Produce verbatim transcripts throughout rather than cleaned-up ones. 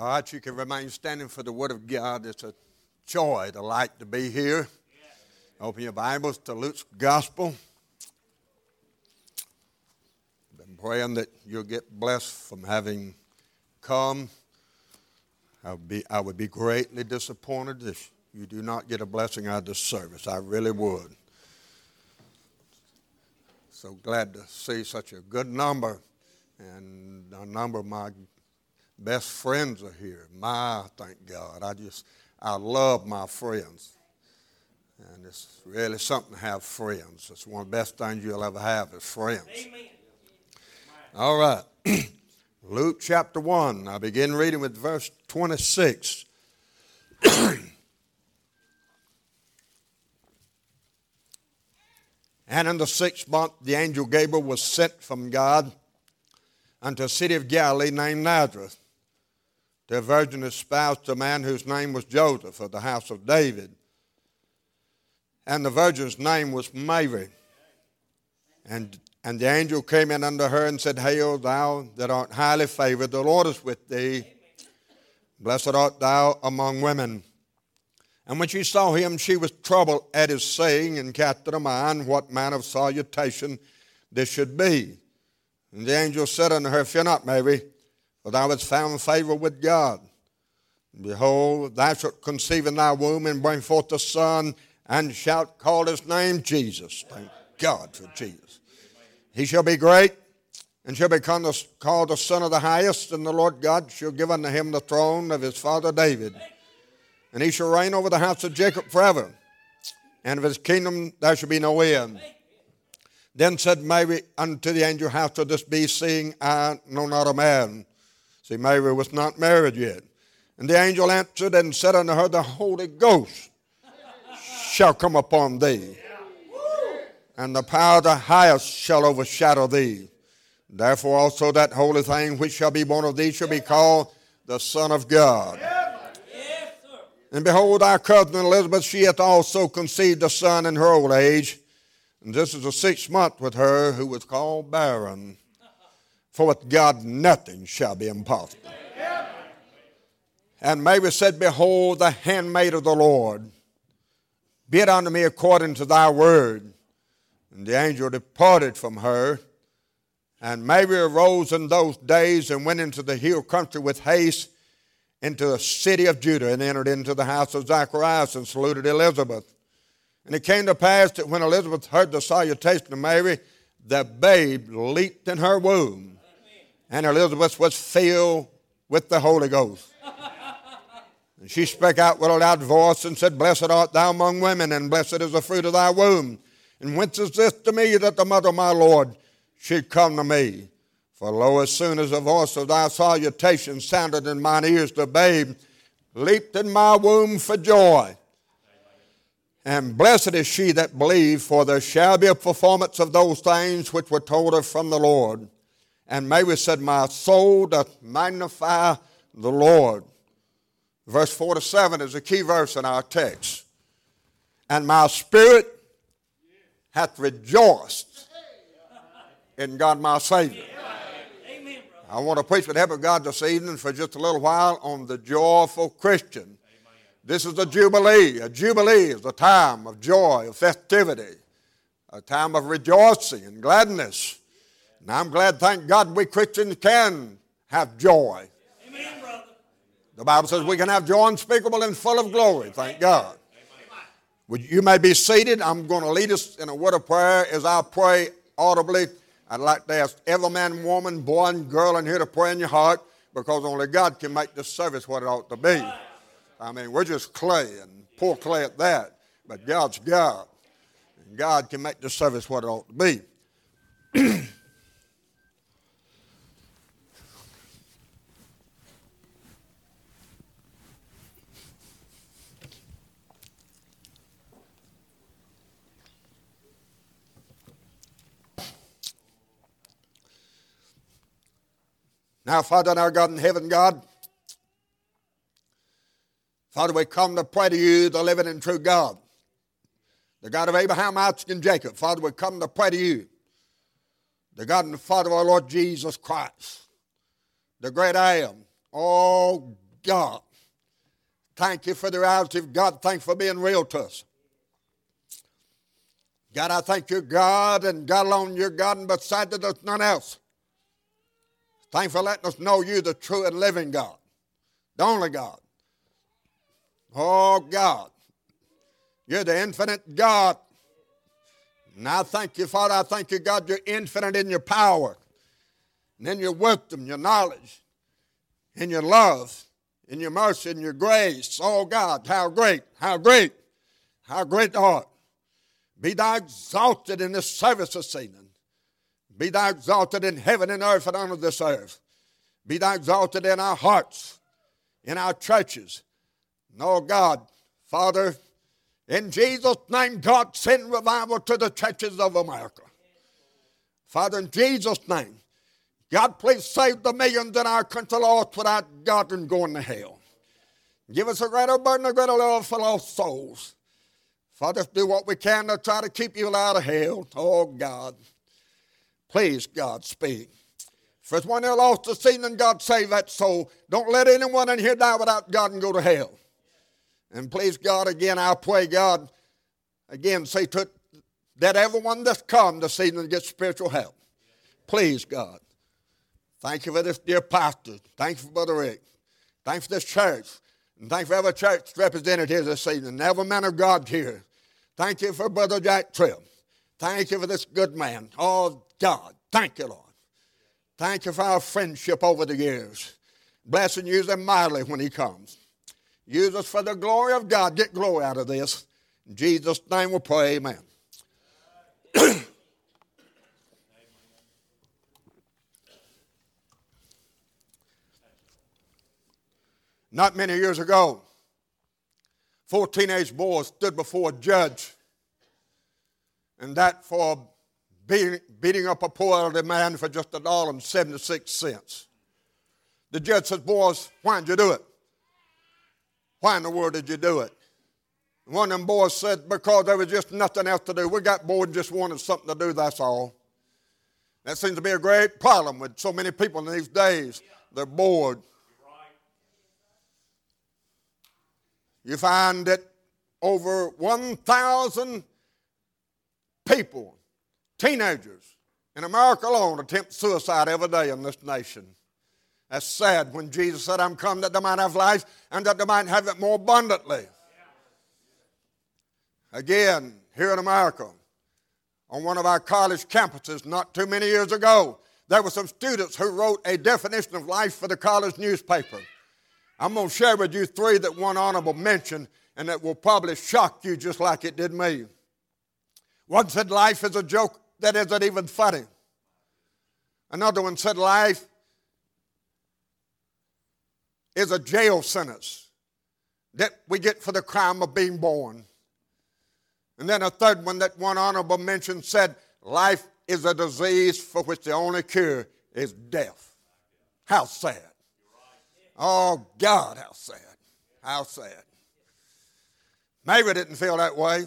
All right, you can remain standing for the Word of God. It's a joy, a delight to be here. Open your Bibles to Luke's Gospel. I've been praying that you'll get blessed from having come. I would be, I would be greatly disappointed if you do not get a blessing out of this service. I really would. So glad to see such a good number, and a number of my best friends are here. My, thank God. I just, I love my friends. And it's really something to have friends. It's one of the best things you'll ever have is friends. Amen. All right. Luke chapter one. I begin reading with verse twenty-six. And in the sixth month, the angel Gabriel was sent from God unto a city of Galilee named Nazareth, to a virgin espoused to a man whose name was Joseph, of the house of David. And the virgin's name was Mary. And, and the angel came in unto her and said, Hail, thou that art highly favored, the Lord is with thee. Blessed art thou among women. And when she saw him, she was troubled at his saying, and cast in her mind what manner of salutation this should be. And the angel said unto her, Fear not, Mary, for thou hast found favor with God. And behold, thou shalt conceive in thy womb, and bring forth a son, and shalt call his name Jesus. Thank God for Jesus. He shall be great, and shall be called the Son of the Highest, and the Lord God shall give unto him the throne of his father David. And he shall reign over the house of Jacob forever, and of his kingdom there shall be no end. Then said Mary unto the angel, How shall this be, seeing I know not a man? See, Mary was not married yet. And the angel answered and said unto her, The Holy Ghost shall come upon thee, and the power of the highest shall overshadow thee. Therefore also that holy thing which shall be born of thee shall be called the Son of God. And behold, our cousin Elizabeth, she hath also conceived a son in her old age. And this is the sixth month with her who was called barren. For with God nothing shall be impossible. And Mary said, Behold, the handmaid of the Lord. Be it unto me according to thy word. And the angel departed from her. And Mary arose in those days and went into the hill country with haste into the city of Judah, and entered into the house of Zacharias and saluted Elizabeth. And it came to pass that when Elizabeth heard the salutation of Mary, the babe leaped in her womb. And Elizabeth was filled with the Holy Ghost. And she spake out with a loud voice and said, Blessed art thou among women, and blessed is the fruit of thy womb. And whence is this to me, that the mother of my Lord should come to me? For lo, as soon as the voice of thy salutation sounded in mine ears, the babe leaped in my womb for joy. And blessed is she that believed, for there shall be a performance of those things which were told her from the Lord. And Mary said, My soul doth magnify the Lord. Verse forty-seven is a key verse in our text. And my spirit hath rejoiced in God my Savior. I want to preach with the help of God this evening for just a little while on the joyful Christian. Amen. This is a jubilee. A jubilee is a time of joy, of festivity, a time of rejoicing and gladness. And I'm glad, thank God, we Christians can have joy. Amen, brother. The Bible says we can have joy unspeakable and full of glory, thank God. Amen. You may be seated. I'm going to lead us in a word of prayer as I pray audibly. I'd like to ask every man, woman, boy, and girl in here to pray in your heart, because only God can make this service what it ought to be. I mean, we're just clay, and poor clay at that, but God's God, and God can make this service what it ought to be. Now, Father, our God in heaven, God, Father, we come to pray to you, the living and true God, the God of Abraham, Isaac, and Jacob. Father, we come to pray to you, the God and the Father of our Lord Jesus Christ, the great I am. Oh, God. Thank you for the reality of God. Thank you for being real to us. God, I thank you, God, and God alone, you're God, and beside that there's none else. Thank you for letting us know you, the true and living God, the only God. Oh, God, you're the infinite God. And I thank you, Father, I thank you, God, you're infinite in your power, and in your wisdom, your knowledge, in your love, in your mercy, in your grace. Oh, God, how great, how great, how great thou art. Be thou exalted in this service this evening. Be thou exalted in heaven and earth and under this earth. Be thou exalted in our hearts, in our churches. And oh, God, Father, in Jesus' name, God, send revival to the churches of America. Father, in Jesus' name, God, please save the millions in our country lost without God and going to hell. Give us a greater burden, a greater love for lost souls. Father, do what we can to try to keep you out of hell. Oh, God. Please, God, speak. If there's one there lost this evening, God, save that soul. Don't let anyone in here die without God and go to hell. And please, God, again, I pray, God, again, say to it, that everyone that's come this evening gets spiritual help. Please, God. Thank you for this dear pastor. Thank you for Brother Rick. Thank you for this church. And thank you for every church represented here this evening. And every man of God here. Thank you for Brother Jack Tripp. Thank you for this good man. Oh, God. Thank you, Lord. Thank you for our friendship over the years. Bless and use him mightily when he comes. Use us for the glory of God. Get glory out of this. In Jesus' name we pray, amen. Not many years ago, four teenage boys stood before a judge, and that for beating, beating up a poor elderly man for just a dollar and seventy-six cents. The judge says, boys, why did you do it? Why in the world did you do it? And one of them boys said, because there was just nothing else to do. We got bored and just wanted something to do, that's all. That seems to be a great problem with so many people in these days. They're bored. You find that over one thousand people, teenagers, in America alone attempt suicide every day in this nation. That's sad when Jesus said, I'm come that they might have life and that they might have it more abundantly. Again, here in America, on one of our college campuses not too many years ago, there were some students who wrote a definition of life for the college newspaper. I'm going to share with you three that won honorable mention and that will probably shock you just like it did me. One said life is a joke that isn't even funny. Another one said life is a jail sentence that we get for the crime of being born. And then a third one that won honorable mention said life is a disease for which the only cure is death. How sad. Oh, God, how sad. How sad. Mary didn't feel that way.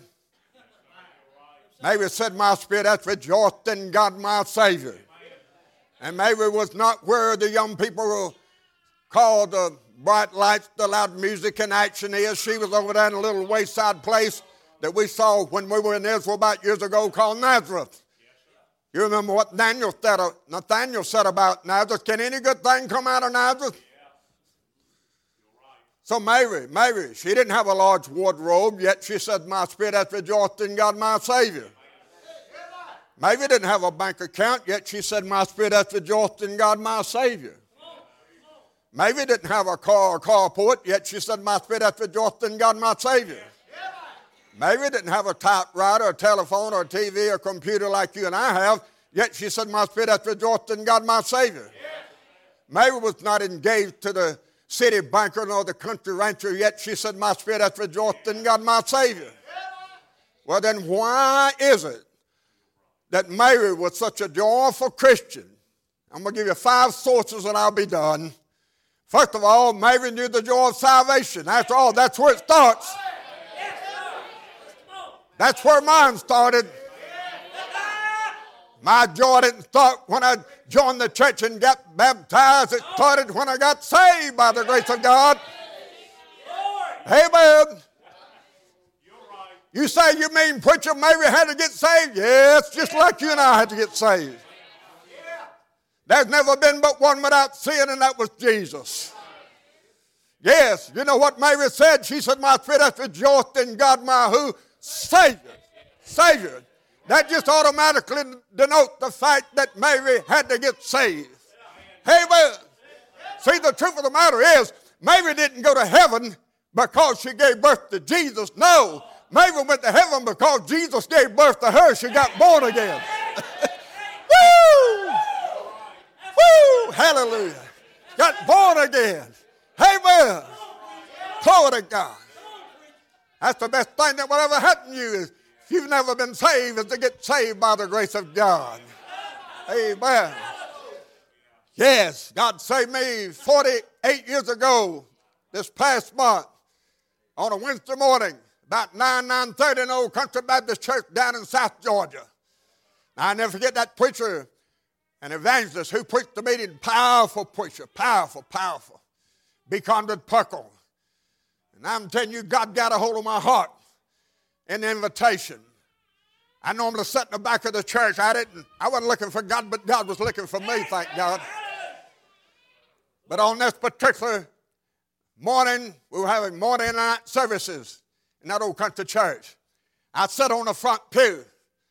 Mary said, my spirit hath rejoiced in God my Savior. And Mary was not where the young people were called the bright lights, the loud music and action is. She was over there in a little wayside place that we saw when we were in Israel about years ago called Nazareth. You remember what Daniel said, Nathaniel said about Nazareth? Can any good thing come out of Nazareth? So Mary, Mary, she didn't have a large wardrobe, yet she said, my spirit hath rejoiced in God my Savior. Mary didn't have a bank account, yet she said, my spirit hath rejoiced in God my Savior. Mary didn't have a car or carport, yet she said, my spirit hath rejoiced in God my Savior. Mary didn't have a typewriter, a telephone, or a T V, or computer like you and I have, yet she said, my spirit hath rejoiced in God my Savior. Mary was not engaged to the city banker nor the country rancher, yet she said, my spirit hath rejoiced in God my Savior. Well, then why is it that Mary was such a joyful Christian? I'm going to give you five sources and I'll be done. First of all, Mary knew the joy of salvation. After all, that's where it starts. That's where mine started. My joy didn't start when I joined the church and got baptized. It started when I got saved by the grace of God. Amen. You say, you mean preacher Mary had to get saved? Yes, just like you and I had to get saved. There's never been but one without sin, and that was Jesus. Yes, you know what Mary said? She said, my spirit hath rejoiced in God my who? Savior. Savior. That just automatically denotes the fact that Mary had to get saved. Amen. See, the truth of the matter is, Mary didn't go to heaven because she gave birth to Jesus. No, Mary went to heaven because Jesus gave birth to her. She got born again. Woo! Woo! Hallelujah. Got born again. Amen. Glory to God. That's the best thing that will ever happen to you is if you've never been saved, is to get saved by the grace of God. Amen. Yes, God saved me forty-eight years ago this past month on a Wednesday morning about nine, nine thirty in Old Country Baptist Church down in South Georgia. Now, I never forget that preacher, an evangelist who preached the meeting, powerful preacher, powerful, powerful. B. Conrad Puckle. And I'm telling you, God got a hold of my heart in the invitation. I normally sat in the back of the church. I didn't, I wasn't looking for God, but God was looking for me, thank God. But on this particular morning, we were having morning and night services in that Old Country church. I sat on the front pew,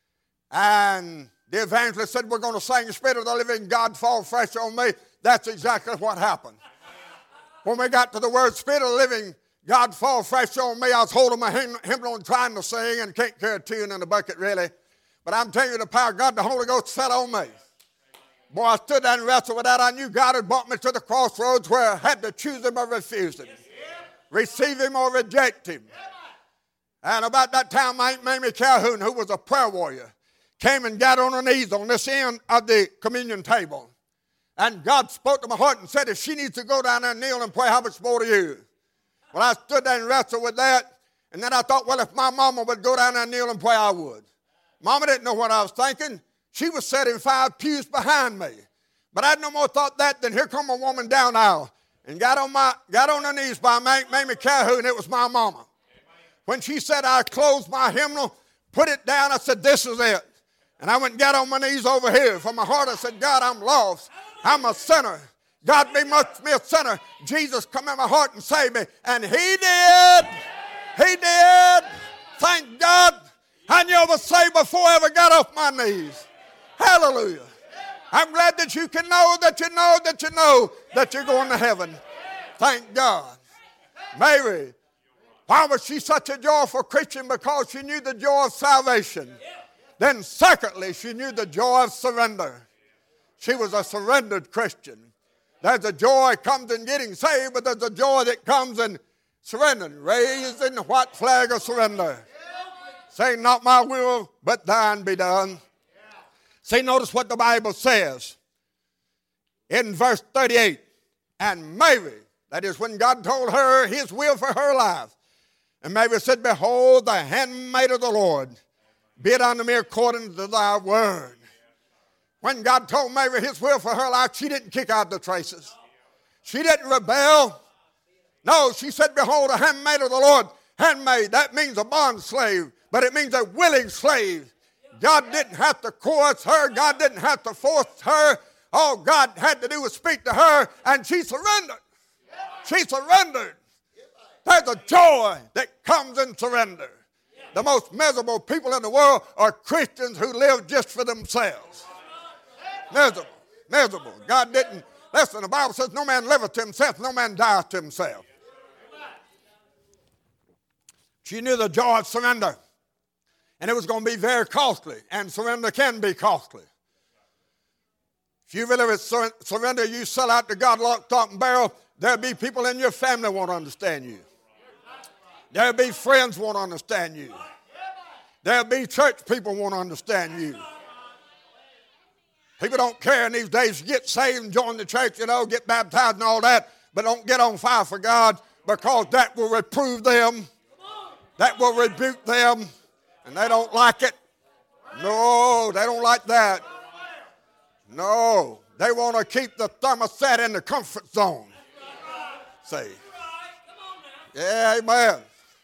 and the evangelist said, we're going to sing Spirit of the Living God Fall Fresh on Me. That's exactly what happened. When we got to the word Spirit of the Living God Fall Fresh on Me, I was holding my hymnal and trying to sing and can't carry a tune in the bucket really. But I'm telling you, the power of God, the Holy Ghost fell on me. Boy, I stood there and wrestled with that. I knew God had brought me to the crossroads where I had to choose him or refuse him. Receive him or reject him. And about that time, my Aunt Mamie Calhoun, who was a prayer warrior, came and got on her knees on this end of the communion table. And God spoke to my heart and said, if she needs to go down there and kneel and pray, how much more to you? Well, I stood there and wrestled with that. And then I thought, well, if my mama would go down there and kneel and pray, I would. Mama didn't know what I was thinking. She was sitting five pews behind me. But I had no more thought that than here come a woman down aisle and got on my got on her knees by Mamie Calhoun. It was my mama. When she said I closed my hymnal, put it down, I said, this is it. And I went and got on my knees over here. From my heart, I said, God, I'm lost. I'm a sinner. God be much me a sinner. Jesus come in my heart and save me. And he did. He did. Thank God. I knew I was saved before I ever got off my knees. Hallelujah. I'm glad that you can know that you know that you know that you're going to heaven. Thank God. Mary, why was she such a joyful Christian? Because she knew the joy of salvation. Then secondly, she knew the joy of surrender. She was a surrendered Christian. There's a joy that comes in getting saved, but there's a joy that comes in surrendering, raising the white flag of surrender. Saying, not my will, but thine be done. See, notice what the Bible says in verse thirty-eight. And Mary, that is when God told her his will for her life. And Mary said, behold, the handmaid of the Lord, be it unto me according to thy word. When God told Mary his will for her life, she didn't kick out the traces. She didn't rebel. No, she said, behold, the handmaid of the Lord. Handmaid, that means a bond slave, but it means a willing slave. God didn't have to coerce her. God didn't have to force her. All God had to do was speak to her, and she surrendered. She surrendered. There's a joy that comes in surrender. The most miserable people in the world are Christians who live just for themselves. Miserable, miserable. God didn't, listen, the Bible says no man liveth to himself, no man dieth to himself. She knew the joy of surrender. And it was going to be very costly, and surrender can be costly. If you really sur- surrender, you sell out to God lock, stock, and barrel, there'll be people in your family won't understand you. There'll be friends won't understand you. There'll be church people won't understand you. People don't care in these days. Get saved and join the church, you know, get baptized and all that, but don't get on fire for God, because that will reprove them. That will rebuke them. And they don't like it. No, they don't like that. No, they want to keep the thermostat in the comfort zone. See. Yeah, amen.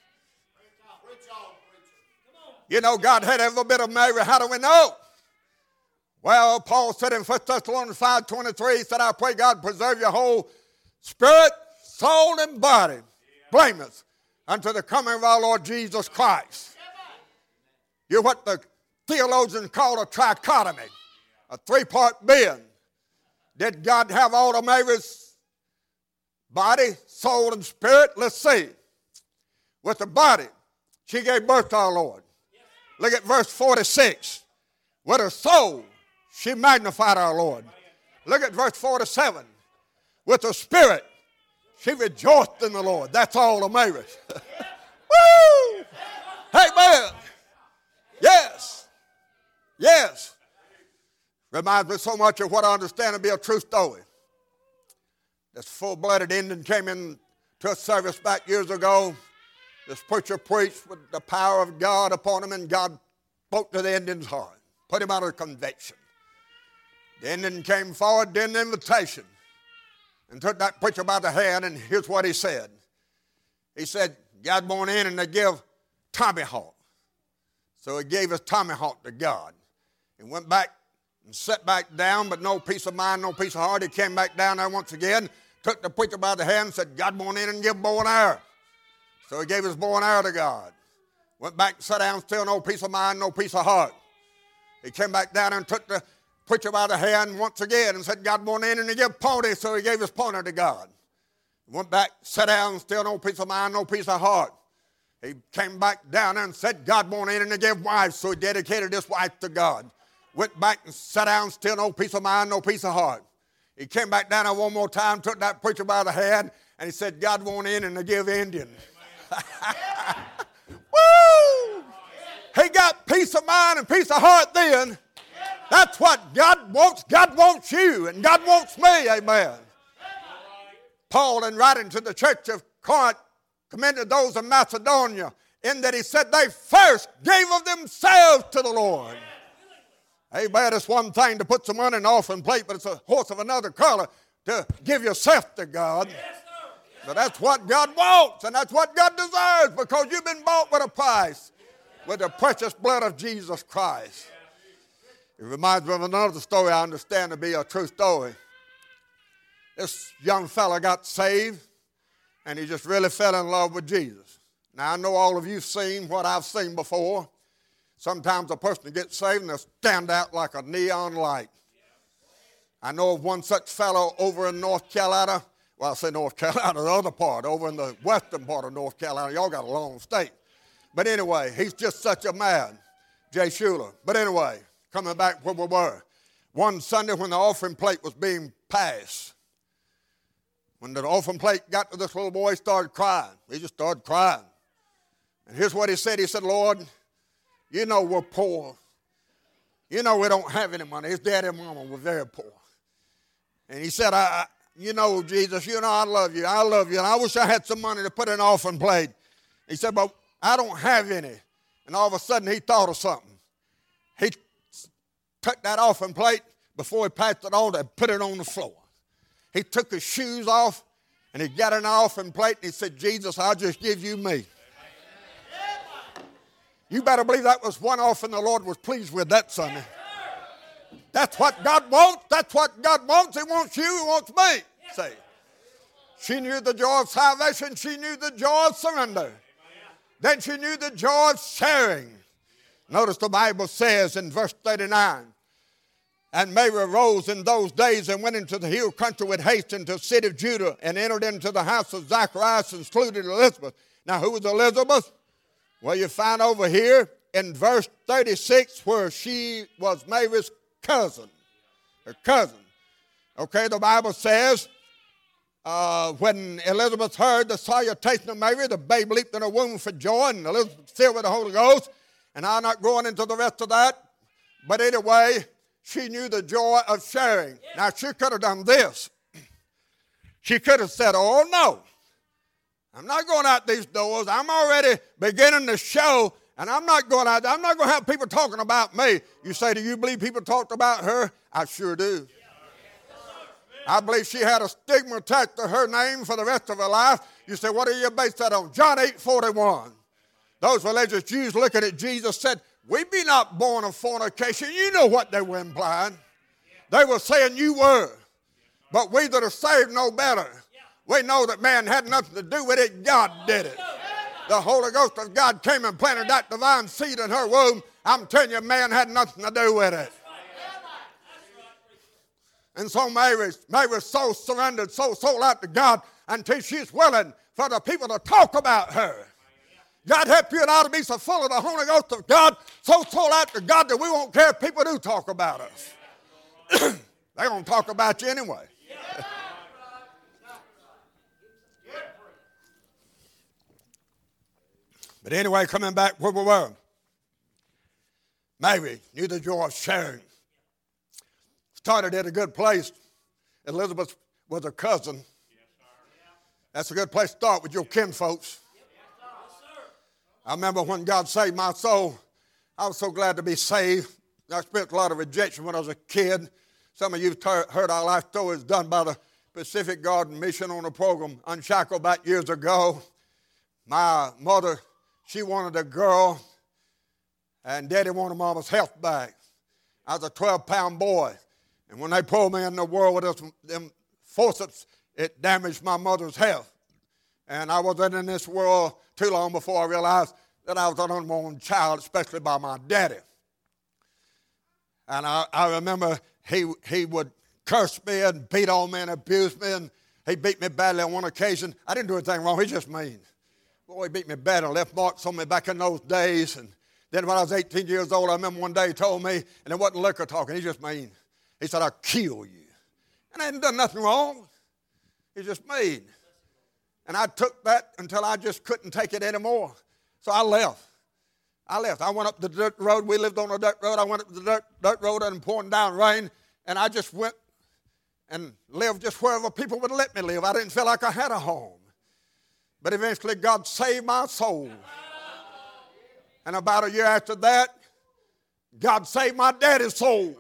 You know, God had every bit of Mary. How do we know? Well, Paul said in First Thessalonians five twenty-three, he said, I pray God preserve your whole spirit, soul, and body, blameless, unto the coming of our Lord Jesus Christ. You're what the theologians call a trichotomy, a three-part being. Did God have all of Mary's body, soul, and spirit? Let's see. With the body, she gave birth to our Lord. Look at verse forty-six. With her soul, she magnified our Lord. Look at verse forty-seven. With her spirit, she rejoiced in the Lord. That's all of Mary. Woo! Amen. Yes. Yes. Reminds me so much of what I understand to be a true story. This full-blooded Indian came in to a service back years ago. This preacher preached with the power of God upon him, and God spoke to the Indian's heart, put him under conviction. The Indian came forward, did an invitation, and took that preacher by the hand, and here's what he said. He said, God went in and they give tomahawk. So he gave his tomahawk to God. He went back and sat back down, but no peace of mind, no peace of heart. He came back down there once again, took the preacher by the hand and said, God went in and give bow and arrow. So he gave his bow and arrow to God. Went back and sat down, still no peace of mind, no peace of heart. He came back down and took the preacher by the hand once again and said, God went in and he gave pony, so he gave his pony to God. Went back, sat down, still no peace of mind, no peace of heart. He came back down and said, God went in and he gave wife, so he dedicated his wife to God. Went back and sat down, still no peace of mind, no peace of heart. He came back down there one more time, took that preacher by the hand, and he said, God went in and he gave Indian. Woo! He got peace of mind and peace of heart then. That's what God wants. God wants you, and God wants me. Amen. Paul, in writing to the church of Corinth, commended those of Macedonia in that he said they first gave of themselves to the Lord. Amen. It's one thing to put some money in an offering plate, but it's a horse of another color to give yourself to God. But that's what God wants, and that's what God deserves, because you've been bought with a price, with the precious blood of Jesus Christ. It reminds me of another story I understand to be a true story. This young fella got saved, and he just really fell in love with Jesus. Now, I know all of you have seen what I've seen before. Sometimes a person gets saved and they'll stand out like a neon light. I know of one such fellow over in North Carolina. Well, I say North Carolina, the other part, over in the western part of North Carolina. Y'all got a long state. But anyway, he's just such a man, Jay Schuler. But anyway, coming back where we were. One Sunday when the offering plate was being passed, when the offering plate got to this little boy, he started crying. He just started crying. And here's what he said. He said, Lord, you know we're poor. You know we don't have any money. His daddy and mama were very poor. And he said, I, I you know, Jesus, you know I love you. I love you. And I wish I had some money to put in an offering plate. He said, but I don't have any. And all of a sudden he thought of something. He took that offering plate before he passed it on and put it on the floor. He took his shoes off and he got an offering plate and he said, Jesus, I'll just give you me. You better believe that was one offering the Lord was pleased with that Sunday. That's what God wants. That's what God wants. He wants you. He wants me. Say, she knew the joy of salvation. She knew the joy of surrender. Then she knew the joy of sharing. Notice the Bible says in verse thirty-nine, and Mary arose in those days and went into the hill country with haste into the city of Judah and entered into the house of Zacharias and saluted Elizabeth. Now, who was Elizabeth? Well, you find over here in verse thirty-six where she was Mary's cousin, her cousin. Okay, the Bible says, uh, when Elizabeth heard the salutation of Mary, the babe leaped in her womb for joy, and Elizabeth was filled with the Holy Ghost. And I'm not going into the rest of that. But anyway, she knew the joy of sharing. Now, she could have done this. She could have said, oh, no, I'm not going out these doors. I'm already beginning to show And I'm not going out there, I'm not going to have people talking about me. You say, do you believe people talked about her? I sure do. I believe she had a stigma attached to her name for the rest of her life. You say, what do you base that on? John eight forty-one. Those religious Jews looking at Jesus said, we be not born of fornication. You know what they were implying. They were saying you were. But we that are saved know better. We know that man had nothing to do with it. God did it. The Holy Ghost of God came and planted that divine seed in her womb. I'm telling you, man had nothing to do with it. And so Mary, Mary was so surrendered, so sold out to God until she's willing for the people to talk about her. God help you and I to be so full of the Holy Ghost of God, so sold out to God that we won't care if people do talk about us. They're going to talk about you anyway. But anyway, coming back where we were. Mary knew the joy of sharing. Started at a good place. Elizabeth was her cousin. That's a good place to start with your kinfolks. I remember when God saved my soul, I was so glad to be saved. I experienced a lot of rejection when I was a kid. Some of you have heard our life stories done by the Pacific Garden Mission on the program Unshackled back years ago. My mother, she wanted a girl, and Daddy wanted Mama's health back. I was a twelve-pound boy, and when they pulled me in the world with this, them forceps, it damaged my mother's health. And I wasn't in this world too long before I realized that I was an unborn child, especially by my daddy. And I, I remember he, he would curse me and beat on me and abuse me, and he beat me badly on one occasion. I didn't do anything wrong. He just mean. Boy, he beat me bad and left marks on me back in those days. And then when I was eighteen years old, I remember one day he told me, and it wasn't liquor talking, he just mean. He said, I'll kill you. And I hadn't done nothing wrong. He just mean. And I took that until I just couldn't take it anymore. So I left. I left. I went up the dirt road. We lived on a dirt road. I went up the dirt, dirt road and pouring down rain. And I just went and lived just wherever people would let me live. I didn't feel like I had a home. But eventually God saved my soul. And about a year after that, God saved my daddy's soul.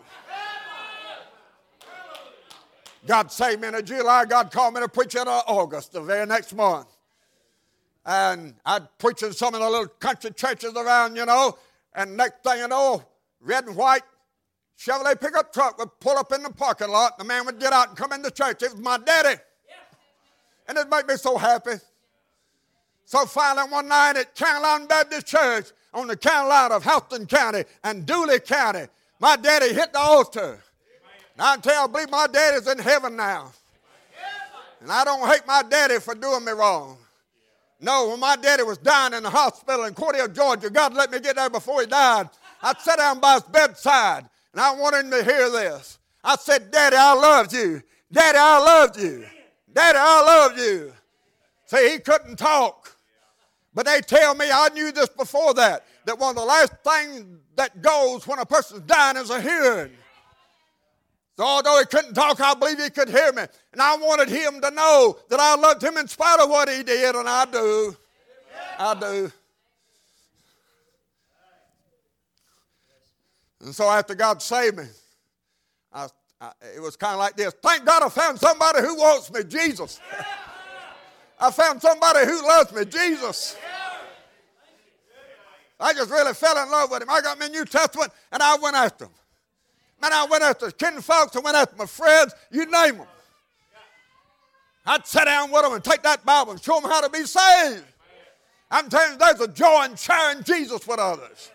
God saved me in July. God called me to preach in August, the very next month. And I'd preach in some of the little country churches around, you know. And next thing you know, red and white Chevrolet pickup truck would pull up in the parking lot. The man would get out and come into church. It was my daddy. And it made me so happy. So finally one night at Caroline Baptist Church on the county line of Houston County and Dooley County, my daddy hit the altar. And I tell you, I believe my daddy's in heaven now. And I don't hate my daddy for doing me wrong. No, when my daddy was dying in the hospital in Cordell, Georgia, God let me get there before he died. I sat down by his bedside, and I wanted him to hear this. I said, Daddy, I loved you. Daddy, I loved you. Daddy, I loved you. See, he couldn't talk. But they tell me, I knew this before that, that one of the last things that goes when a person's dying is a hearing. So although he couldn't talk, I believe he could hear me. And I wanted him to know that I loved him in spite of what he did, and I do. I do. And so after God saved me, I, I, it was kind of like this. Thank God I found somebody who wants me, Jesus. I found somebody who loves me, Jesus. I just really fell in love with him. I got my New Testament, and I went after him. Man, I went after kinfolks, I went after my friends, you name them. I'd sit down with them and take that Bible and show them how to be saved. I'm telling you, there's a joy in sharing Jesus with others.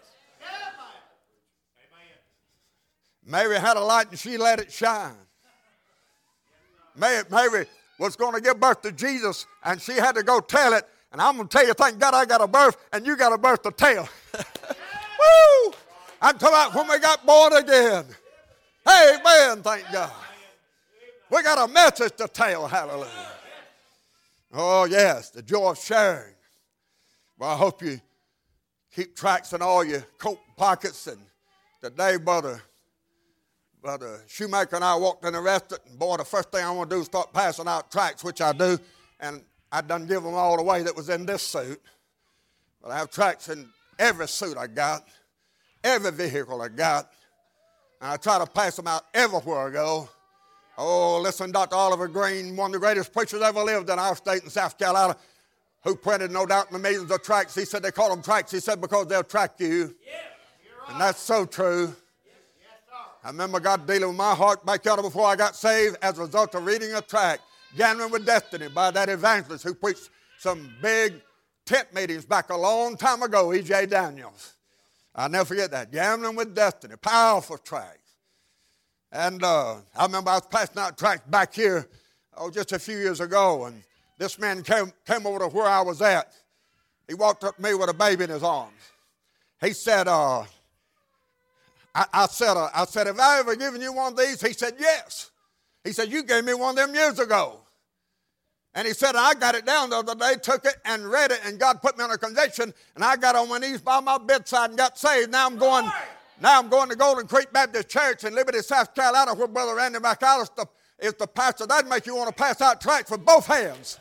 Mary had a light and she let it shine. Mary, Mary was going to give birth to Jesus, and she had to go tell it. And I'm going to tell you, thank God I got a birth, and you got a birth to tell. Woo! I'm talking about when we got born again. Amen, thank God. We got a message to tell, hallelujah. Oh, yes, the joy of sharing. Well, I hope you keep tracts in all your coat pockets. And today, Brother, Brother Shoemaker and I walked in the restaurant, and boy, the first thing I want to do is start passing out tracts, which I do. And I done give them all away that was in this suit. But I have tracts in every suit I got, every vehicle I got, and I try to pass them out everywhere I go. Oh, listen, Doctor Oliver Green, one of the greatest preachers ever lived in our state in South Carolina, who printed, no doubt, in the millions of tracts. He said they call them tracts. He said because they'll track you. And that's so true. I remember God dealing with my heart back there before I got saved as a result of reading a tract, Gambling with Destiny, by that evangelist who preached some big tent meetings back a long time ago, E J Daniels. I'll never forget that. Gambling with Destiny, powerful tract. And uh, I remember I was passing out tracts back here oh, just a few years ago, and this man came, came over to where I was at. He walked up to me with a baby in his arms. He said, uh, I, I said, uh, I said, have I ever given you one of these? He said, yes. He said, you gave me one of them years ago. And he said, I got it down the other day, took it and read it, and God put me on a conviction, and I got on my knees by my bedside and got saved. Now I'm going, now I'm going to Golden Creek Baptist Church in Liberty, South Carolina, where Brother Randy McAllister is the pastor. That'd make you want to pass out tracts with both hands.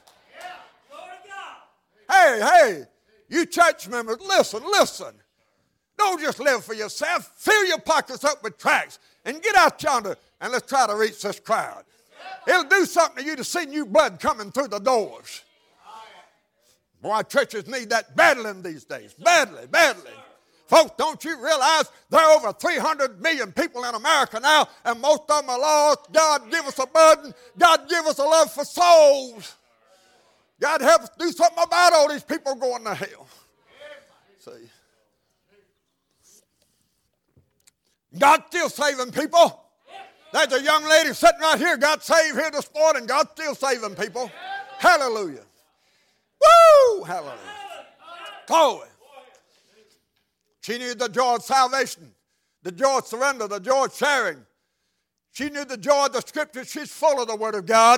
Hey, hey, you church members, listen, listen. Don't just live for yourself. Fill your pockets up with tracts and get out yonder and let's try to reach this crowd. It'll do something to you to see new blood coming through the doors. Boy, churches need that badly these days. Badly, badly. Folks, don't you realize there are over three hundred million people in America now, and most of them are lost. God give us a burden. God give us a love for souls. God help us do something about all these people going to hell. See? God's still saving people. There's a young lady sitting right here, got saved here this morning. God's still saving people. Hallelujah. Woo! Hallelujah. Glory. She knew the joy of salvation, the joy of surrender, the joy of sharing. She knew the joy of the Scripture. She's full of the Word of God.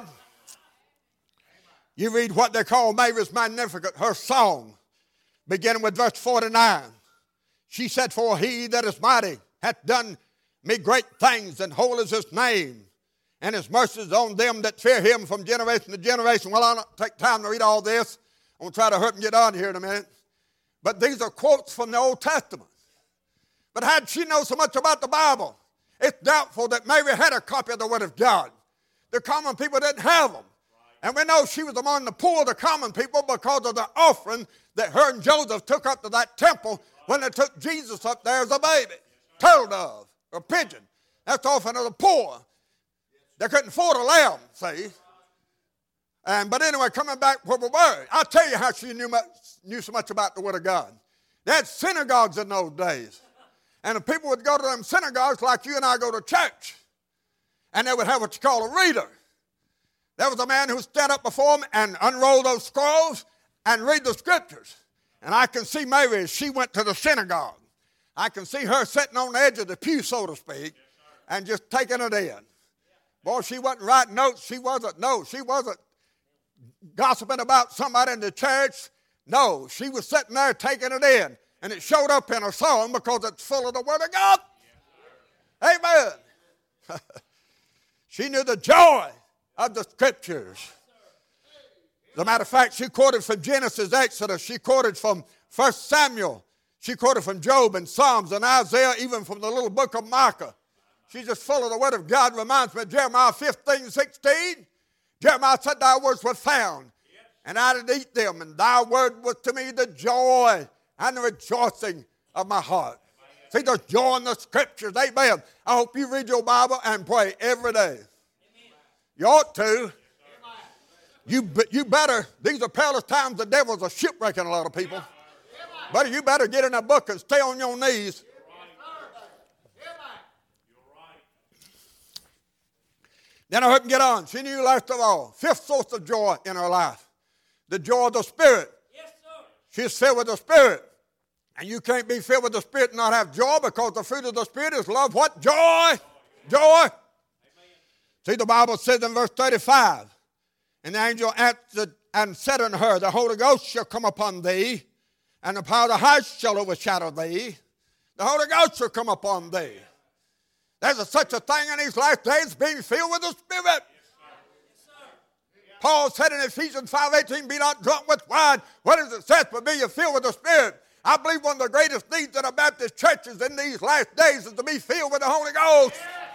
You read what they call Mary's Magnificat, her song, beginning with verse forty-nine. She said, for he that is mighty hath done me great things, and holy is his name, and his mercies on them that fear him from generation to generation. Well, I'll not take time to read all this. I'm going to try to hurry and get on here in a minute. But these are quotes from the Old Testament. But how did she know so much about the Bible? It's doubtful that Mary had a copy of the Word of God. The common people didn't have them. And we know she was among the poor, the common people, because of the offering that her and Joseph took up to that temple when they took Jesus up there as a baby. Turtle dove, or pigeon. That's the offering of the poor. They couldn't afford a lamb, see. And, but anyway, coming back where we were, I'll tell you how she knew, much, knew so much about the Word of God. They had synagogues in those days. And the people would go to them synagogues like you and I go to church. And they would have what you call a reader. There was a man who would stand up before them and unroll those scrolls and read the Scriptures. And I can see Mary as she went to the synagogue. I can see her sitting on the edge of the pew, so to speak, and just taking it in. Boy, she wasn't writing notes. She wasn't, no, she wasn't gossiping about somebody in the church. No, she was sitting there taking it in. And it showed up in her song because it's full of the Word of God. Amen. She knew the joy of the Scriptures. As a matter of fact, she quoted from Genesis, Exodus. She quoted from First Samuel. She quoted from Job and Psalms and Isaiah, even from the little book of Micah. She's just full of the Word of God. Reminds me of Jeremiah fifteen, sixteen. Jeremiah said, thy words were found, and I did eat them, and thy word was to me the joy and the rejoicing of my heart. See, there's joy in the Scriptures. Amen. I hope you read your Bible and pray every day. You ought to. You, you better. These are perilous times. The devil's a shipwrecking a lot of people. But you better get in a book and stay on your knees. Then I heard him get on. She knew last of all, fifth source of joy in her life, the joy of the Spirit. Yes, sir. She's filled with the Spirit. And you can't be filled with the Spirit and not have joy, because the fruit of the Spirit is love. What? Joy. Joy. Amen. See, the Bible says in verse thirty-five, and the angel answered and said unto her, the Holy Ghost shall come upon thee, and the power of the highest shall overshadow thee. The Holy Ghost shall come upon thee. There's a, such a thing in these last days, being filled with the Spirit. Yes, sir. Yes, Paul said in Ephesians five eighteen, be not drunk with wine. What does it say? But be ye filled with the Spirit. I believe one of the greatest needs in a Baptist churches in these last days is to be filled with the Holy Ghost.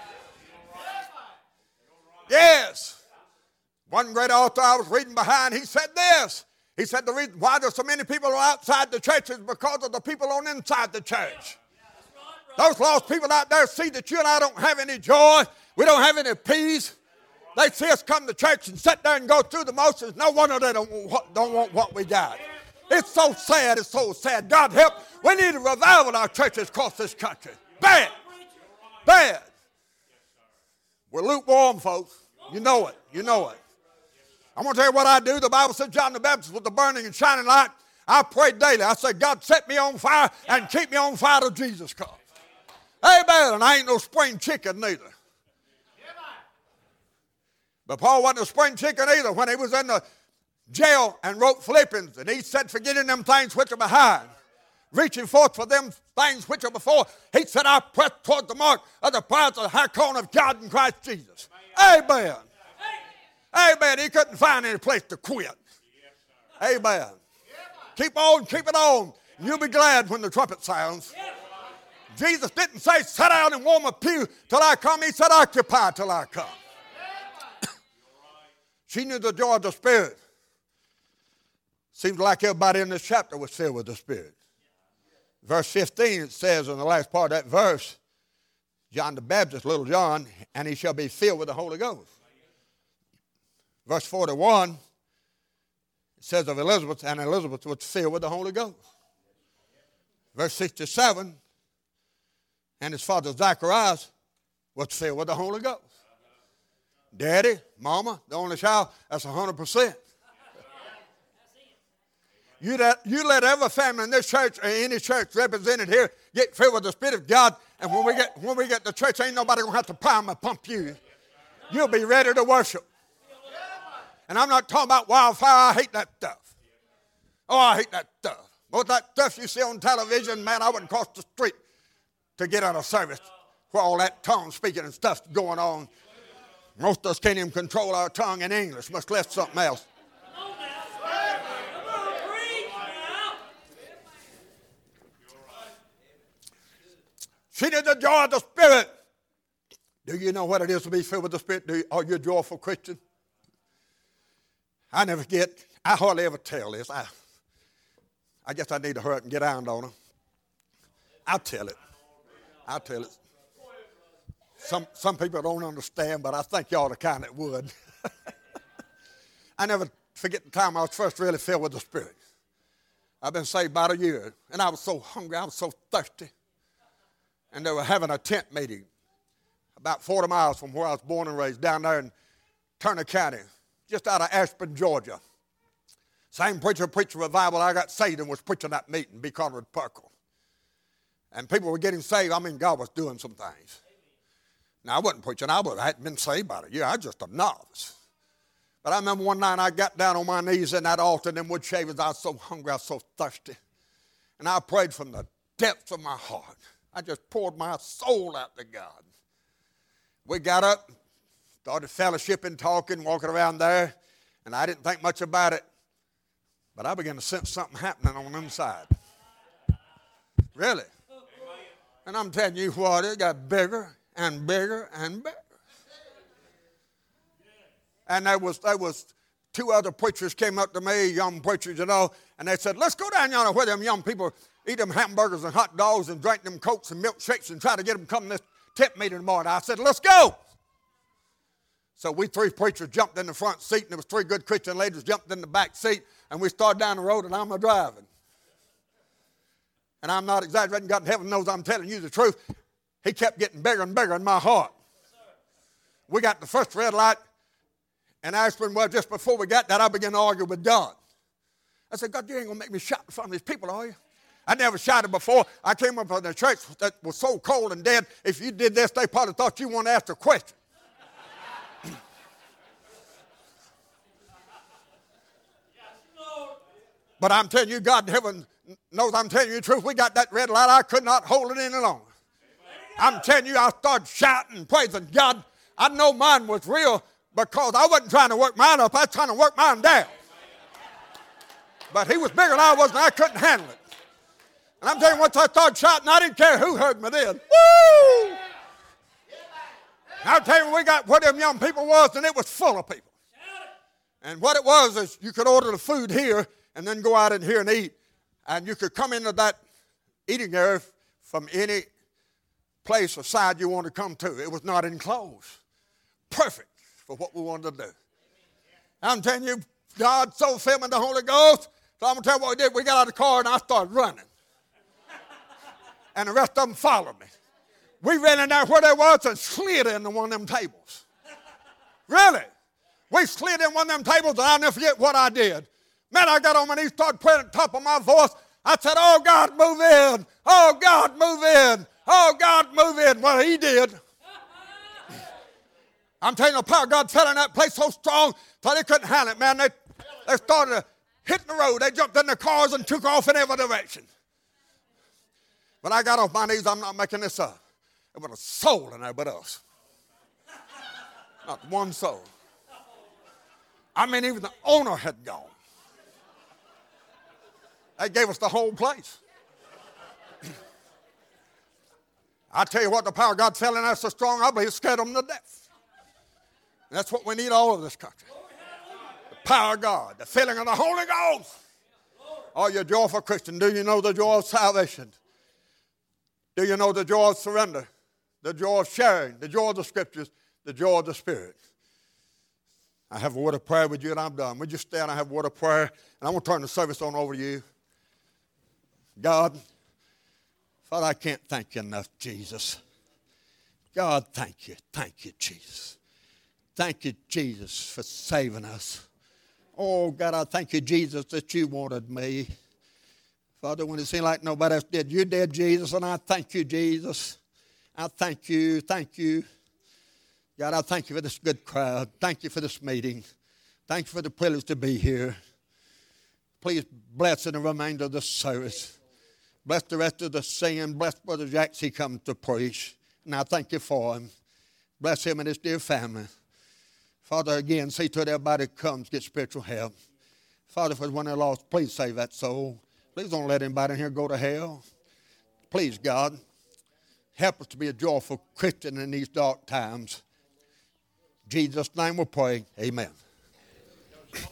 Yes. One great author I was reading behind, he said this. He said the reason why there's so many people outside the church is because of the people on inside the church. Those lost people out there see that you and I don't have any joy. We don't have any peace. They see us come to church and sit there and go through the motions. No wonder they don't want, don't want what we got. It's so sad. It's so sad. God help. We need a revival in our churches across this country. Bad. Bad. We're lukewarm, folks. You know it. You know it. I'm going to tell you what I do. The Bible says John the Baptist was the burning and shining light. I pray daily. I say, God, set me on fire and keep me on fire till Jesus comes. Amen. And I ain't no spring chicken neither. But Paul wasn't a spring chicken either when he was in the jail and wrote Philippians. And he said, forgetting them things which are behind, reaching forth for them things which are before. He said, I press toward the mark of the prize of the high calling of God in Christ Jesus. Amen. Amen. He couldn't find any place to quit. Amen. Keep on, keep it on. You'll be glad when the trumpet sounds. Jesus didn't say, sit down and warm a pew till I come. He said, occupy till I come. She knew the joy of the Spirit. Seems like everybody in this chapter was filled with the Spirit. Verse fifteen, it says in the last part of that verse, John the Baptist, little John, and he shall be filled with the Holy Ghost. Verse forty-one, it says of Elizabeth, and Elizabeth was filled with the Holy Ghost. Verse sixty-seven, and his father Zacharias was filled with the Holy Ghost. Daddy, mama, the only child, that's one hundred percent. You let, you let every family in this church or any church represented here get filled with the Spirit of God, and when we get when we get to church, ain't nobody going to have to prime and pump you. You'll be ready to worship. And I'm not talking about wildfire. I hate that stuff. Oh, I hate that stuff. What that stuff you see on television, man, I wouldn't cross the street to get on a service where all that tongue speaking and stuff going on. Most of us can't even control our tongue in English, much less something else. She did the joy of the Spirit. Do you know what it is to be filled with the Spirit? Do you, are you a joyful Christian? I never get, I hardly ever tell this. I, I guess I need to hurry up and get out on her. I'll tell it. I'll tell it. Some some people don't understand, but I think y'all the kind that would. I never forget the time I was first really filled with the Spirit. I've been saved about a year, and I was so hungry, I was so thirsty. And they were having a tent meeting about forty miles from where I was born and raised, down there in Turner County, just out of Ashburn, Georgia. Same preacher preached a revival. I got saved and was preaching that meeting, B. Conrad Perkle. And people were getting saved. I mean, God was doing some things. Now, I wasn't preaching. I, was, I hadn't been saved about a year. I was just a novice. But I remember one night I got down on my knees in that altar in them wood shavings. I was so hungry. I was so thirsty. And I prayed from the depths of my heart. I just poured my soul out to God. We got up, started fellowshipping, talking, walking around there. And I didn't think much about it. But I began to sense something happening on the inside. Really. And I'm telling you what, it got bigger and bigger and bigger. And there was there was two other preachers came up to me, young preachers, you know, and they said, let's go down yonder where them young people eat them hamburgers and hot dogs and drink them Cokes and milkshakes and try to get them to come to this tent meeting tomorrow. And I said, let's go. So we three preachers jumped in the front seat, and there was three good Christian ladies jumped in the back seat, and we started down the road, and I'm a driving. And I'm not exaggerating. God in heaven knows I'm telling you the truth. He kept getting bigger and bigger in my heart. We got the first red light, and Ashburn, well, just before we got that, I began to argue with God. I said, God, you ain't going to make me shout in front of these people, are you? I never shouted before. I came up in a church that was so cold and dead, if you did this, they probably thought you wanted to ask a question. But I'm telling you, God in heaven knows I'm telling you the truth. We got that red light. I could not hold it any longer. I'm telling you, I started shouting and praising God. I know mine was real because I wasn't trying to work mine up. I was trying to work mine down. But he was bigger than I was, and I couldn't handle it. And I'm telling you, once I started shouting, I didn't care who heard me then. Woo! And I'll tell you, we got where them young people was, and it was full of people. And what it was is you could order the food here and then go out in here and eat. And you could come into that eating area from any place or side you wanted to come to. It was not enclosed. Perfect for what we wanted to do. I'm telling you, God so filled me with the Holy Ghost. So I'm going to tell you what we did. We got out of the car and I started running. And the rest of them followed me. We ran in there where they was and slid into one of them tables. Really? We slid in one of them tables, and I'll never forget what I did. Man, I got on my knees, started praying at the top of my voice. I said, oh, God, move in. Oh, God, move in. Oh, God, move in. Well, he did. I'm telling you, the power of God fell in that place so strong that they couldn't handle it, man. They, they started hitting the road. They jumped in their cars and took off in every direction. When I got off my knees, I'm not making this up. There wasn't a soul in there but us. Not one soul. I mean, even the owner had gone. They gave us the whole place. I tell you what, the power of God fell in us so strong, I believe it scared them to death. And that's what we need all of this country. The power of God, the filling of the Holy Ghost. Oh, you're joyful Christian. Do you know the joy of salvation? Do you know the joy of surrender? The joy of sharing, the joy of the Scriptures, the joy of the Spirit. I have a word of prayer with you, and I'm done. Would you stand? I have a word of prayer, and I'm going to turn the service on over to you. God, Father, I can't thank you enough, Jesus. God, thank you. Thank you, Jesus. Thank you, Jesus, for saving us. Oh, God, I thank you, Jesus, that you wanted me. Father, when it seemed like nobody else did, you did, Jesus, and I thank you, Jesus. I thank you, thank you. God, I thank you for this good crowd. Thank you for this meeting. Thank you for the privilege to be here. Please bless in the remainder of the service. Bless the rest of the singing. Bless Brother Jack as he comes to preach. And I thank you for him. Bless him and his dear family. Father, again, see to it everybody comes, get spiritual help. Father, for one they're lost, please save that soul. Please don't let anybody in here go to hell. Please, God, help us to be a joyful Christian in these dark times. In Jesus' name we pray. Amen.